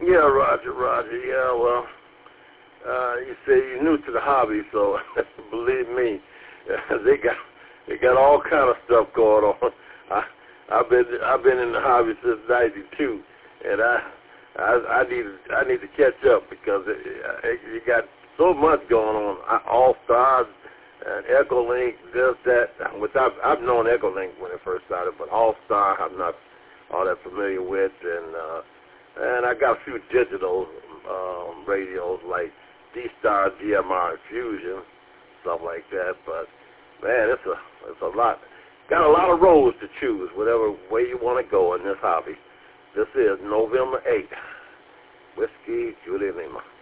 Yeah, Roger. Yeah, well, you say you're new to the hobby, so believe me, they got all kind of stuff going on. I've been in the hobby since '92, and I need to catch up because you got so much going on. All Stars and Echolink, this, that. Which I've known Echolink when it first started, but All Star I'm not all that familiar with, and I got a few digital radios like D-Star, DMR, Fusion, stuff like that. But man, it's a lot. Got a lot of roads to choose, whatever way you want to go in this hobby. This is November 8th. Whiskey, Julia Lima.